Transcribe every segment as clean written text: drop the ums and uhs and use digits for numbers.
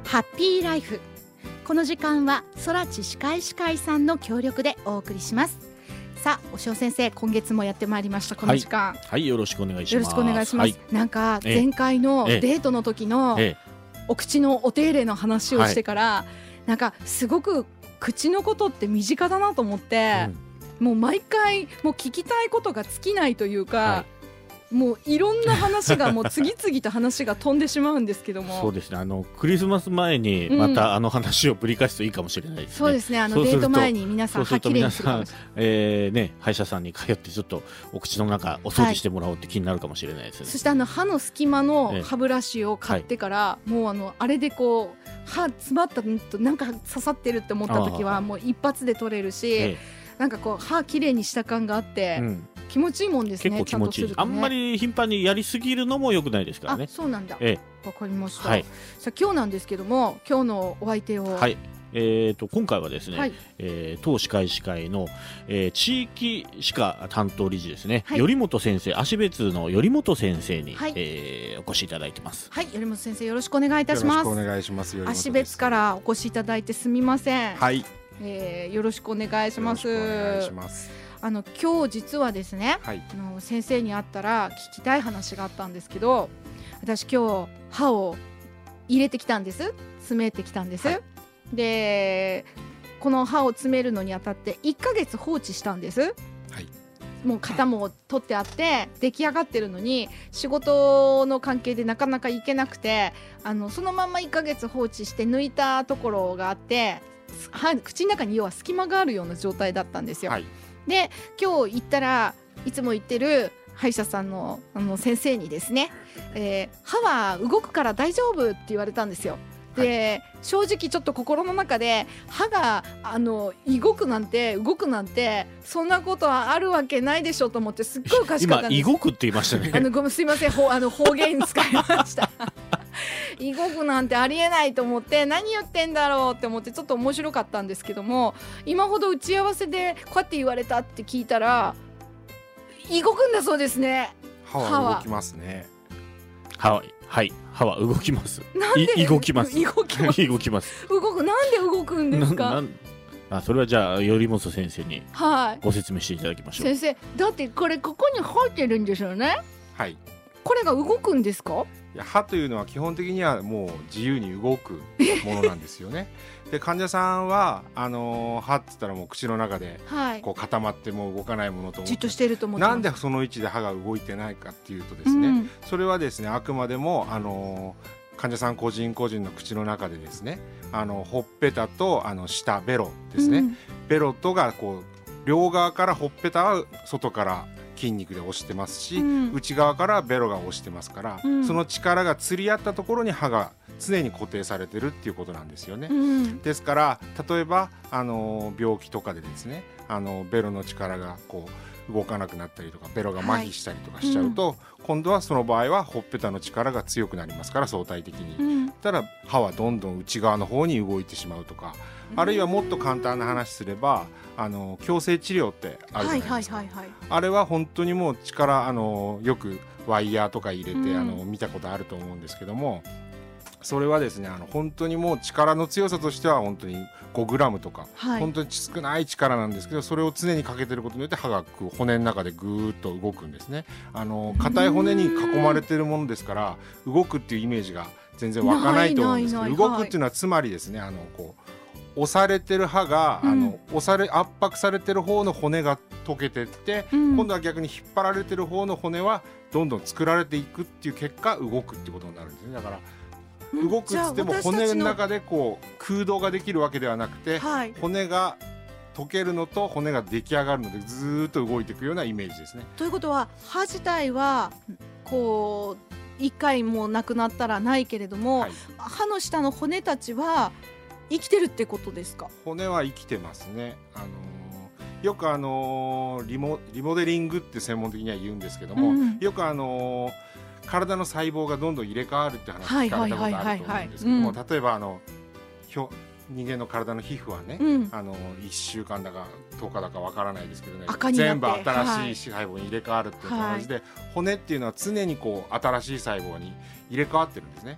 ハッピーライフ。この時間は空知歯科医師会さんの協力でお送りします。さあ、押尾先生、今月もやってまいりました。この時間、 はい、よろしくお願いします。 よろしくお願いします。なんか前回のデートの時のお口のお手入れの話をしてから、なんかすごく口のことって身近だなと思って、もう毎回もう聞きたいことが尽きないというか、もういろんな話がもう次々と話が飛んでしまうんですけどもそうですね、クリスマス前にまた話をぶり返すといいかもしれないですね。 そうですね、デート前に皆さん歯きれいにするかもしれない。 歯医者さんに通ってちょっとお口の中お掃除してもらおうって気になるかもしれないですね。 そして歯の隙間の歯ブラシを買ってから、もうあれでこう歯詰まったのとなんか刺さってるって思った時はもう一発で取れるし、なんかこう歯きれいにした感があって、気持ちいいもんですね。 結構気持ちいい。あんまり頻繁にやりすぎるのも良くないですからね。 そうなんだ。わかりました。さあ今日なんですけども、今日のお相手を、 今回はですね、当歯科医師会の、地域歯科担当理事ですね、頼本先生、芦別の頼本先生に、お越しいただいてます。 頼本先生、よろしくお願いいたします。 よろしくお願いします。 芦別からお越しいただいてすみません。よろしくお願いします。今日実はですね、先生に会ったら聞きたい話があったんですけど、私今日歯を入れてきたんです。詰めてきたんです。で、この歯を詰めるのにあたって1ヶ月放置したんです。もう型も取ってあって出来上がってるのに、仕事の関係でなかなか行けなくて、そのまま1ヶ月放置して抜いたところがあって、口の中に要は隙間があるような状態だったんですよ。で、今日行ったらいつも行ってる歯医者さんの、先生にですね、歯は動くから大丈夫って言われたんですよ。で、正直ちょっと心の中で歯が動くなんてそんなことはあるわけないでしょと思って、すっごいおかしかったんです。 今動くって言いましたね。 ごめん、すいません、方言使いました動くなんてありえないと思って、何言ってんだろうって思って、ちょっと面白かったんですけども、今ほど打ち合わせでこうやって言われたって聞いたら動くんだそうですね。 歯は動きますね。 歯は動きます。動きます。動きます。 動く。なんで動くんですか。 それはじゃあ頼本先生にご説明していただきましょう。 先生、だってここに入ってるんですよね。これが動くんですか。 いや、歯というのは基本的にはもう自由に動くものなんですよね。で、患者さんは歯って言ったらもう口の中でこう固まってもう動かないものと思って、 じっとしてると思ってます。 なんでその位置で歯が動いてないかっていうとですね、それはですね、あくまでも患者さん個人個人の口の中でですね、ほっぺたと下ベロですね、ベロとがこう両側からほっぺたは外から筋肉で押してますし、内側からベロが押してますから、その力が釣り合ったところに歯が常に固定されてるっていうことなんですよね。ですから例えば病気とかでですね、ベロの力がこう動かなくなったりとか、ベロが麻痺したりとかしちゃうと、今度はその場合はほっぺたの力が強くなりますから、相対的に、ただ歯はどんどん内側の方に動いてしまうとか、あるいはもっと簡単な話すれば矯正治療ってあるじゃないですか。あれは本当にもう力よくワイヤーとか入れて見たことあると思うんですけども、それはですね、本当にもう力の強さとしては本当に5グラムとか、本当に少ない力なんですけど、それを常にかけてることによって歯が骨の中でぐーっと動くんですね。硬い骨に囲まれてるものですから、動くっていうイメージが全然湧かないと思うんですけど、動くっていうのはつまりですね、こう押されてる歯が、圧迫されてる方の骨が溶けてって、今度は逆に引っ張られてる方の骨はどんどん作られていくっていう結果動くっていうことになるんですね。だから動くっつっても骨の中でこう空洞ができるわけではなくて、骨が溶けるのと骨が出来上がるのでずーっと動いていくようなイメージですね。 ということは歯自体はこう1回もなくなったらないけれども、歯の下の骨たちは生きてるってことですか。 骨は生きてますね。よくリモデリングって専門的には言うんですけども、よく体の細胞がどんどん入れ替わるって話聞かれたことあると思うんですけども、例えば人間の体の皮膚はね、1週間だか10日だかわからないですけどね、全部新しい細胞に入れ替わるっていう同じで、骨っていうのは常にこう新しい細胞に入れ替わってるんですね。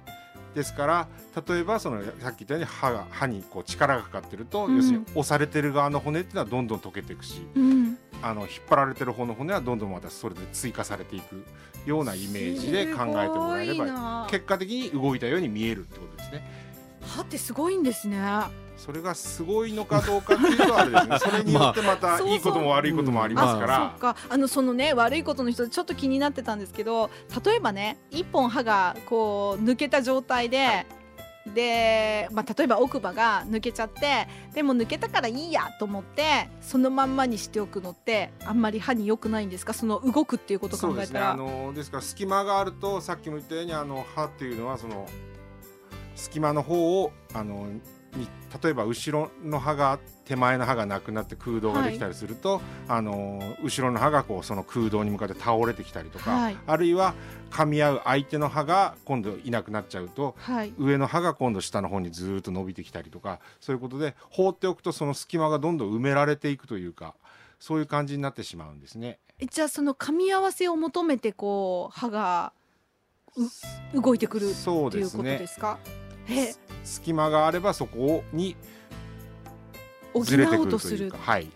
ですから例えばさっき言ったように歯にこう力がかかってると、要するに押されてる側の骨っていうのはどんどん溶けていくし、引っ張られてる方の骨はどんどんまたそれで追加されていくようなイメージで考えてもらえれば結果的に動いたように見えるってことですね。 歯ってすごいんですね。 それがすごいのかどうかっていうとあれですねそれによってまたいいことも悪いこともありますから、 そうか、そのね悪いことの人ちょっと気になってたんですけど、例えばね一本歯がこう抜けた状態で、例えば奥歯が抜けちゃって、でも抜けたからいいやと思ってそのまんまにしておくのってあんまり歯に良くないんですか？その動くっていうことを考えたら。 そうですね、ですから隙間があるとさっきも言ったように歯っていうのはその隙間の方を例えば後ろの歯が手前の歯がなくなって空洞ができたりすると、後ろの歯がこうその空洞に向かって倒れてきたりとか、あるいは噛み合う相手の歯が今度いなくなっちゃうと、上の歯が今度下の方にずっと伸びてきたりとか、そういうことで放っておくとその隙間がどんどん埋められていくというか、そういう感じになってしまうんですね。 じゃあその噛み合わせを求めてこう歯が動いてくるっていうことですか？ 隙間があればそこにずれてくるというか、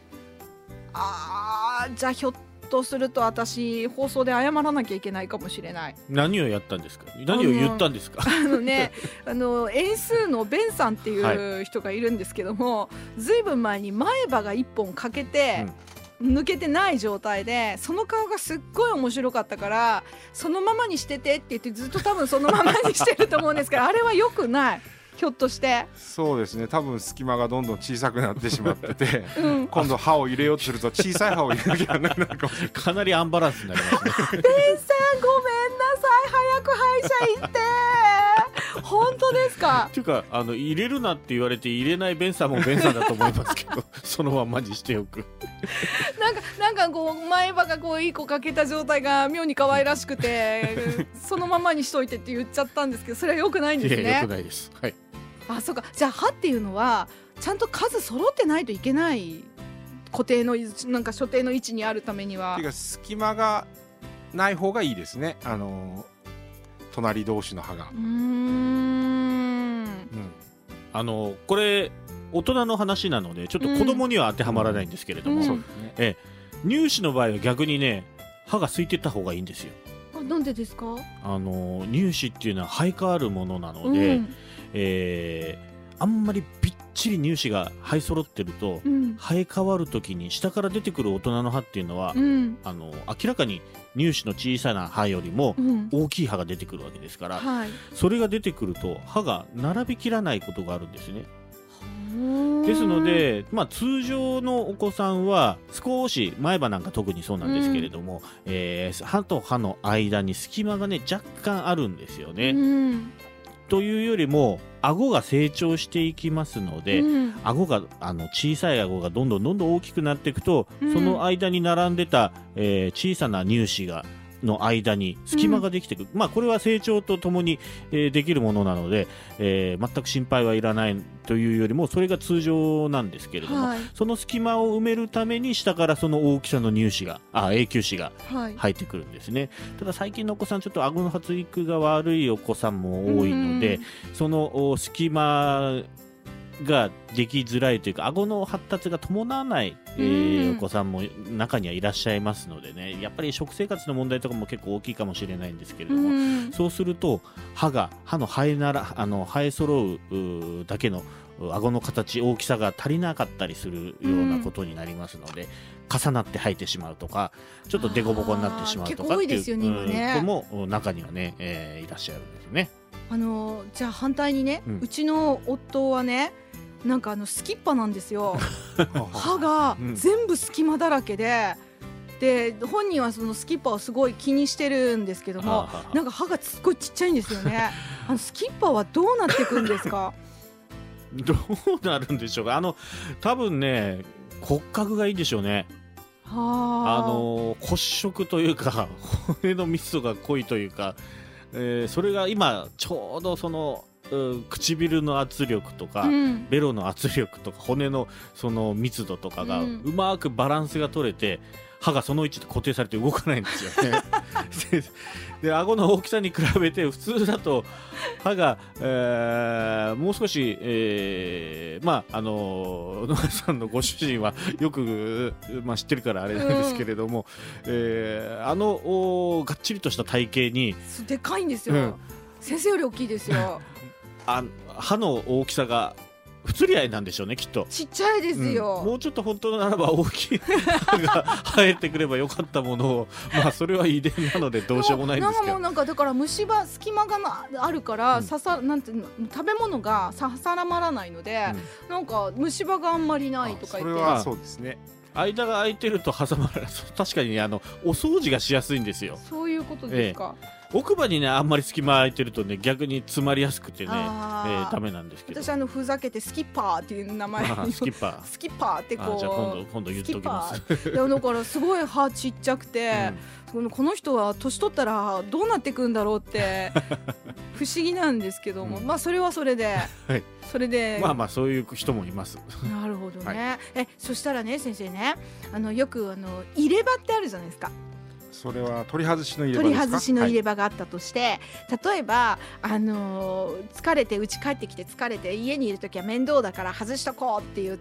じゃあひょっとすると私放送で謝らなきゃいけないかもしれない。 何をやったんですか？何を言ったんですか？ 円数のベンさんっていう人がいるんですけども、ずいぶん前に前歯が1本欠けて、抜けてない状態でその顔がすっごい面白かったからそのままにしててって言ってずっと多分そのままにしてると思うんですけどあれは良くない？ひょっとしてそうですね、多分隙間がどんどん小さくなってしまってて、今度歯を入れようとすると小さい歯を入れなきゃならないかもしれない。 かなりアンバランスになりますね。 ベンさんごめんなさい、早く歯医者行って本当ですか？ っていうか入れるなって言われて入れないベンさんもベンさんだと思いますけどそのままにしておくなんかこう前歯がこう1個欠けた状態が妙に可愛らしくてそのままにしといてって言っちゃったんですけど、それは良くないんですね。 良くないです。はい。 そうか。じゃあ歯っていうのはちゃんと数揃ってないといけない、固定のなんか所定の位置にあるためには。 ていうか隙間がない方がいいですね、隣同士の歯が。 これ大人の話なのでちょっと子供には当てはまらないんですけれども、乳歯の場合は逆にね歯が空いてった方がいいんですよ。 なんでですか？ 乳歯っていうのは生え変わるものなので、あんまりびっちり乳歯が生え揃ってると、生え変わる時に下から出てくる大人の歯っていうのは、明らかに乳歯の小さな歯よりも大きい歯が出てくるわけですから、それが出てくると歯が並びきらないことがあるんですね。ですので、通常のお子さんは少し前歯なんか特にそうなんですけれども、歯と歯の間に隙間がね若干あるんですよね。というよりも顎が成長していきますので、顎が小さい顎がどんどん大きくなっていくと、その間に並んでた、小さな乳歯の間に隙間ができてくる、これは成長とともに、できるものなので、全く心配はいらないというよりもそれが通常なんですけれども、その隙間を埋めるために下からその大きさの永久歯が生えてくるんですね。ただ最近のお子さんちょっと顎の発育が悪いお子さんも多いので、その隙間ができづらいというか顎の発達が伴わない、お子さんも中にはいらっしゃいますのでね、やっぱり食生活の問題とかも結構大きいかもしれないんですけれども、そうすると歯の生え揃うだけの顎の形大きさが足りなかったりするようなことになりますので、重なって生えてしまうとかちょっと凸凹になってしまうとかっていう子も中にはね、いらっしゃるんですよね。 じゃあ反対にね、うちの夫はねなんかスキッパなんですよ歯が全部隙間だらけで、本人はそのスキッパをすごい気にしてるんですけども、なんか歯がすごいちっちゃいんですよね。スキッパはどうなっていくんですか？ どうなるんでしょうか。多分ね骨格がいいんでしょうね。骨色というか骨の密度が濃いというか、それが今ちょうどその唇の圧力とか、ベロの圧力とか骨のその密度とかがうまくバランスが取れて、歯がその位置で固定されて動かないんですよねで顎の大きさに比べて普通だと歯が、もう少し、野川さんのご主人はよく、知ってるからあれなんですけれども、がっちりとした体型にでかいんですよ、先生より大きいですよ歯の大きさが不釣り合いなんでしょうね、きっと。 ちっちゃいですよ、 もうちょっと本当ならば大きい歯が生えてくればよかったものをそれは遺伝なのでどうしようもないんですけど、 なんかだから虫歯隙間があるから、なんて食べ物が定まらないので、なんか虫歯があんまりないとか言って。 それはそうですね、 間が空いてると挟まらない。確かにお掃除がしやすいんですよ。 そういうことですか。 奥歯にねあんまり隙間空いてるとね逆に詰まりやすくてね、ダメなんですけど、 私ふざけてスキッパーっていう名前スキッパーってこう、 じゃあ今度言っときますいやだからすごい歯ちっちゃくて、この人は年取ったらどうなっていくんだろうって不思議なんですけども、それはそれで、それでそういう人もいます。 なるほどね、そしたらね先生ね、よく入れ歯ってあるじゃないですか。 それは取り外しの入れ歯ですか？ 取り外しの入れ歯があったとして、例えば疲れて家帰ってきて疲れて家にいるときは面倒だから外しとこうって言って、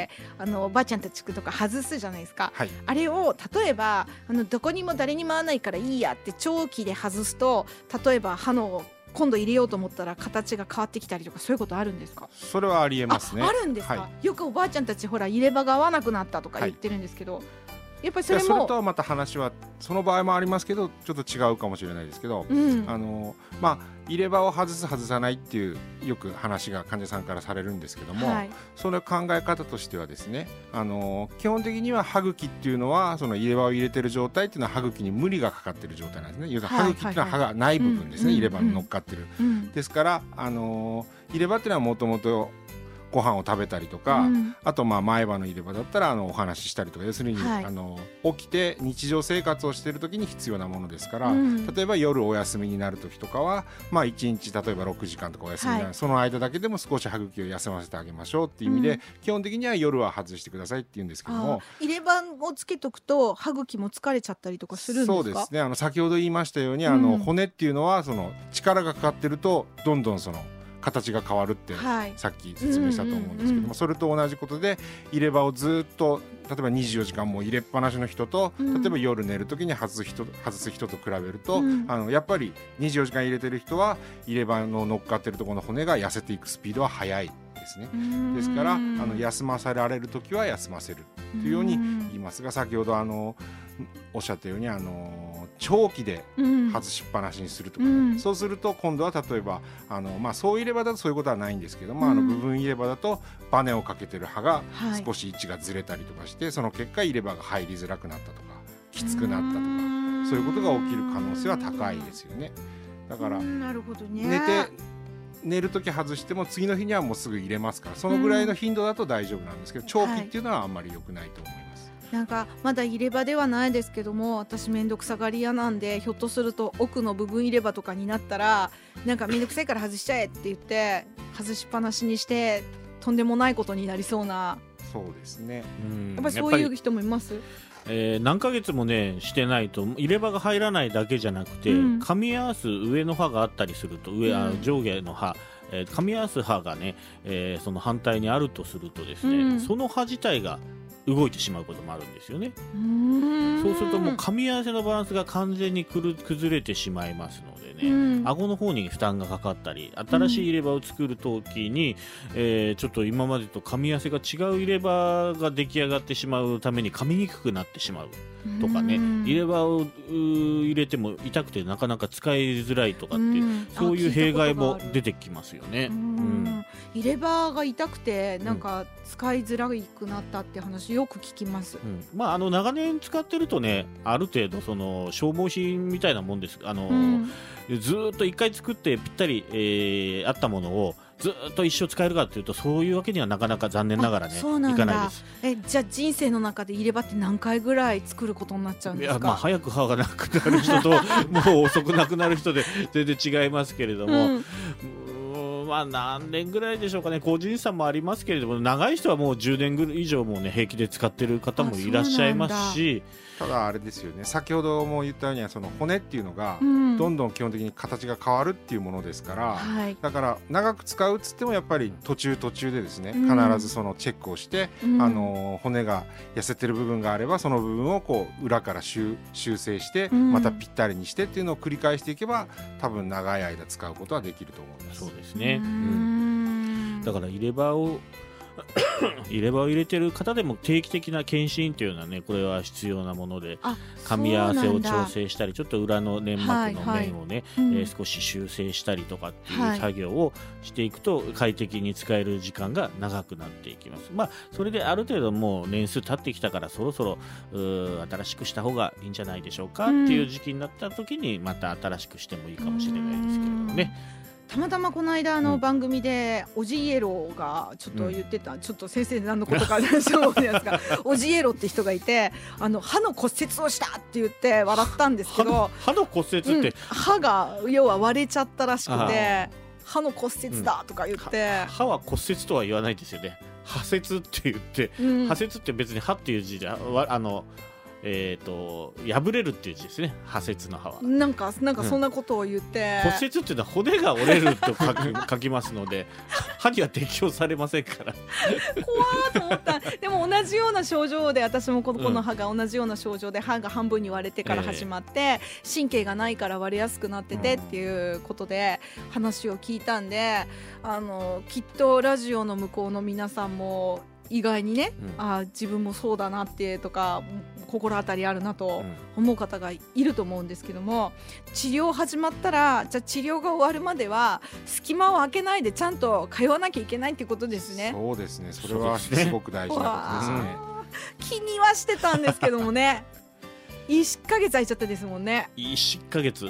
おばあちゃんたちとか外すじゃないですか、あれを例えばどこにも誰にも会わないからいいやって長期で外すと、例えば歯の今度入れようと思ったら形が変わってきたりとか、そういうことあるんですか？ それはありえますね。 あるんですか、よくおばあちゃんたちほら入れ歯が合わなくなったとか言ってるんですけど、やっぱりそれとはまた話はその場合もありますけどちょっと違うかもしれないですけど、入れ歯を外す外さないっていうよく話が患者さんからされるんですけども、その考え方としてはですね、基本的には歯茎っていうのはその入れ歯を入れてる状態っていうのは歯茎に無理がかかってる状態なんですね。要するに歯茎っていうのは歯がない部分ですね、入れ歯に乗っかってる、ですから入れ歯っていうのはもともとご飯を食べたりとか、あと前歯の入れ歯だったらお話ししたりとか、要するに、起きて日常生活をしている時に必要なものですから、例えば夜お休みになる時とかは、1日例えば6時間とかお休みになる、その間だけでも少し歯茎を休ませてあげましょうっていう意味で、基本的には夜は外してくださいって言うんですけども、 入れ歯をつけとくと歯茎も疲れちゃったりとかするんですか？ そうですね、先ほど言いましたように骨っていうのはその力がかかってるとどんどんその形が変わるってさっき説明したと思うんですけども、それと同じことで入れ歯をずっと例えば24時間も入れっぱなしの人と、例えば夜寝る時に外す人と比べると、やっぱり24時間入れてる人は入れ歯の乗っかってるところの骨が痩せていくスピードは速いですね。ですから休ませられる時は休ませるというように言いますが、先ほどおっしゃったように長期で外しっぱなしにするとか、そうすると今度は例えばそう入れ歯だとそういうことはないんですけども、部分入れ歯だとバネをかけてる歯が少し位置がずれたりとかして、その結果入れ歯が入りづらくなったとかきつくなったとか、そういうことが起きる可能性は高いですよね。だからなるほどね、 寝るとき外しても次の日にはもうすぐ入れますから、そのぐらいの頻度だと大丈夫なんですけど、長期っていうのはあんまり良くないと思います。 なんかまだ入れ歯ではないですけども、私めんどくさがり屋なんで、ひょっとすると奥の部分入れ歯とかになったらなんかめんどくさいから外しちゃえって言って外しっぱなしにしてとんでもないことになりそうな。 そうですね、 やっぱりそういう人もいます。 何ヶ月もねしてないと入れ歯が入らないだけじゃなくて、噛み合わす上の歯があったりすると、上下の歯、噛み合わす歯がね、その反対にあるとするとですね、その歯自体が動いてしまうこともあるんですよね。そうするともう噛み合わせのバランスが完全に崩れてしまいますのでね、顎の方に負担がかかったり、新しい入れ歯を作るときに、ちょっと今までと噛み合わせが違う入れ歯が出来上がってしまうために噛みにくくなってしまうとかね、入れ歯を入れても痛くてなかなか使いづらいとかっていう、そういう弊害も出てきますよね。 入れ歯が痛くてなんか使いづらくなったって話よく聞きます。 長年使ってるとね、ある程度その消耗品みたいなもんです。ずっと一回作ってぴったり、あったものをずっと一生使えるかというと、そういうわけにはなかなか残念ながらね、いかないです。 じゃあ人生の中で入れ歯って何回ぐらい作ることになっちゃうんですか？ 早く歯がなくなる人ともう遅くなくなる人で全然違いますけれども、 まあ何年ぐらいでしょうかね、個人差もありますけれども、長い人はもう10年以上もね平気で使ってる方もいらっしゃいますし、 ただあれですよね、先ほども言ったようにその骨っていうのがどんどん基本的に形が変わるっていうものですから、だから長く使うっつってもやっぱり途中でですね、必ずそのチェックをして、骨が痩せてる部分があればその部分をこう裏から修正してまたぴったりにしてっていうのを繰り返していけば多分長い間使うことはできると思います。 そうですね、だから入れ歯を入れてる方でも定期的な検診というのはね、これは必要なもので、噛み合わせを調整したり、ちょっと裏の粘膜の面をね、少し修正したりとかっていう作業をしていくと快適に使える時間が長くなっていきます。まあそれである程度もう年数経ってきたからそろそろ新しくした方がいいんじゃないでしょうかっていう時期になった時にまた新しくしてもいいかもしれないですけれどもね。 たまたまこの間番組でオジイエローがちょっと言ってた、ちょっと先生何のことかそう思うんですがオジイエローって人がいて、歯の骨折をしたって言って笑ったんですけど、 歯の骨折って、 歯が要は割れちゃったらしくて、歯の骨折だとか言って、 歯は骨折とは言わないですよね。破折って言って、破折って別に歯っていう字じゃ破れるっていう字ですね、破折の歯は。 なんかそんなことを言って、 骨折っていうのは骨が折れると書きますので歯には適用されませんから怖ーと思った。でも同じような症状で、私もこの歯が同じような症状で、歯が半分に割れてから始まって、神経がないから割れやすくなっててっていうことで話を聞いたんで、きっとラジオの向こうの皆さんも意外にね、自分もそうだなってとか心当たりあるなと思う方がいると思うんですけども、治療始まったら、じゃあ治療が終わるまでは隙間を空けないでちゃんと通わなきゃいけないっていうことですね。 そうですね、それはすごく大事なことですね。 気にはしてたんですけどもね1ヶ月空いちゃったですもんね。 1ヶ月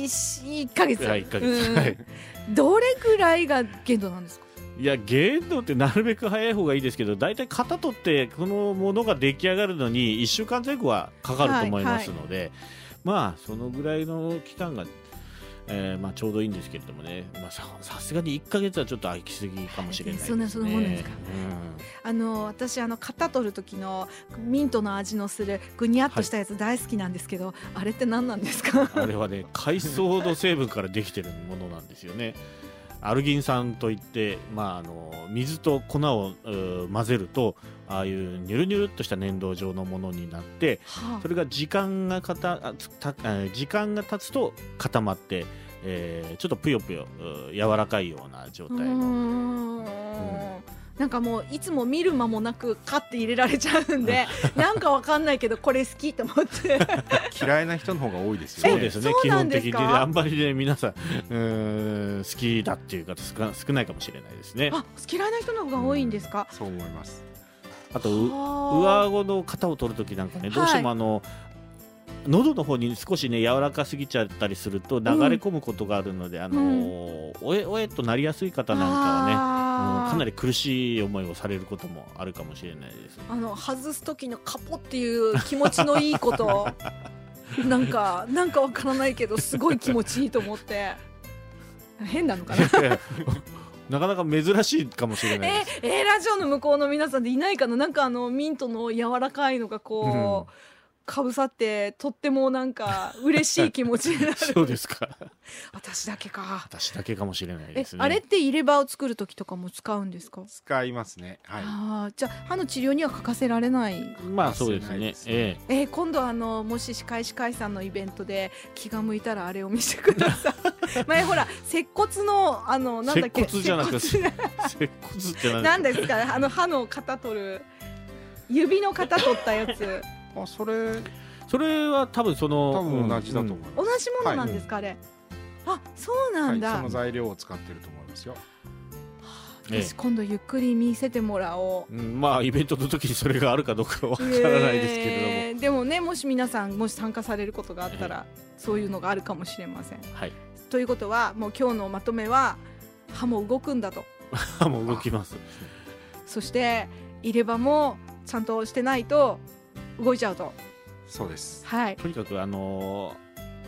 1ヶ月、どれぐらいが限度なんですか？ いや、限度ってなるべく早い方がいいですけど、だいたい型取ってこのものが出来上がるのに1週間前後はかかると思いますので、まあそのぐらいの期間が、まあちょうどいいんですけれどもね、さすがに1ヶ月はちょっと空きすぎかもしれないですね。 そんなもんなんですか？私型取る時のミントの味のするぐにゃっとしたやつ大好きなんですけど、あれって何なんですか？ あれはね、海藻の成分からできてるものなんですよね。アルギン酸といって、水と粉を混ぜると、ああいうニュルニュルっとした粘土状のものになって、それが時間が経つと固まって、ちょっとぷよぷよ柔らかいような状態の。 なんかもういつも見る間もなくカッて入れられちゃうんでなんかわかんないけどこれ好きと思って嫌いな人の方が多いですよね。 そうですね、基本的にあんまりね、皆さん好きだっていう方少ないかもしれないですね。 嫌いな人の方が多いんですか？ そう思います。 あと上顎の型を取るときなんかね、どうしても喉の方に少しね柔らかすぎちゃったりすると流れ込むことがあるので、おえとなりやすい方なんかはね、かなり苦しい思いをされることもあるかもしれないです。 外す時のカポっていう気持ちのいいことなんかわからないけどすごい気持ちいいと思って変なのかななかなか珍しいかもしれないです。 ラジオの向こうの皆さんでいないかな。なんかミントの柔らかいのがこう、かぶさってとってもなんか嬉しい気持ちになるそうですか。 私だけか。 私だけかもしれないですね。 あれって入れ歯を作る時とかも使うんですか？ 使いますね。 じゃあ歯の治療には欠かせられない。 そうですね。 今度もし歯科医師会さんのイベントで気が向いたらあれを見せてください前ほら接骨のなんだっけ、 接骨じゃなくて接骨って何ですか？歯の型取る指の型取ったやつそれは多分同じだと思います。 同じものなんですか？あれそうなんだ。 その材料を使ってると思いますよ。 私今度ゆっくり見せてもらおう。 イベントの時にそれがあるかどうかわからないですけれども、 でもね、もし皆さん参加されることがあったら、そういうのがあるかもしれません。ということはもう今日のまとめは歯も動くんだと。 歯も動きます。 そして入れ歯もちゃんとしてないと動いちゃうと。 そうです。 とにかく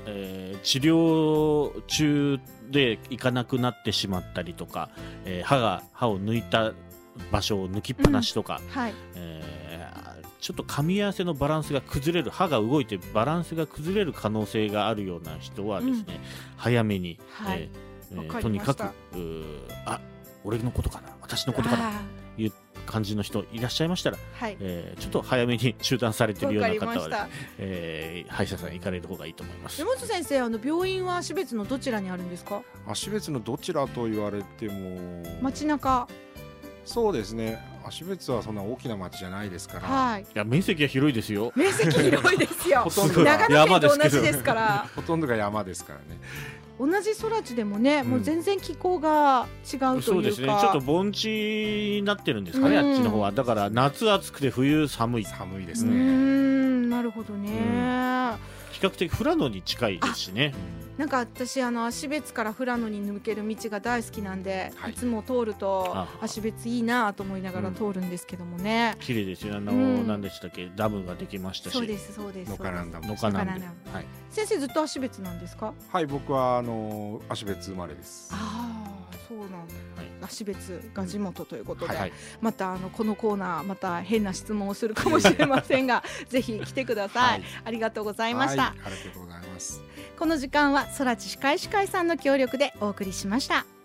治療中で行かなくなってしまったりとか、歯を抜いた場所を抜きっぱなしとか、はい、ちょっと噛み合わせのバランスが崩れる、歯が動いてバランスが崩れる可能性があるような人はですね、早めに、とにかく俺のことかな、私のことかなという感じの人いらっしゃいましたら、ちょっと早めに中断されているような方は、歯医者さん行かれる方がいいと思います。 山本先生、病院は芦別のどちらにあるんですか？ 芦別のどちらと言われても街中。 そうですね、芦別はそんな大きな町じゃないですから、 いや面積は広いですよ。 面積広いですよ。長野県と同じですから。 ほとんどが山ですからね。 同じ空地でもね、もう全然気候が違うというか、 そうですね、ちょっと盆地になってるんですかね、あっちの方は。だから夏暑くて冬寒いですね。 なるほどね。 比較的富良野に近いですしね。 なんか私芦別から富良野に抜ける道が大好きなんで、いつも通ると芦別いいなと思いながら通るんですけどもね。 綺麗ですよ。何でしたっけ、ダムができましたし。 そうですそうです。 野川ダム。 先生ずっと芦別なんですか？ はい、僕は芦別生まれです。 そうなんだ。芦別が地元ということで、またこのコーナーまた変な質問をするかもしれませんがぜひ来てください。ありがとうございました。 ありがとうございます。 この時間は空知歯科医師会さんの協力でお送りしました。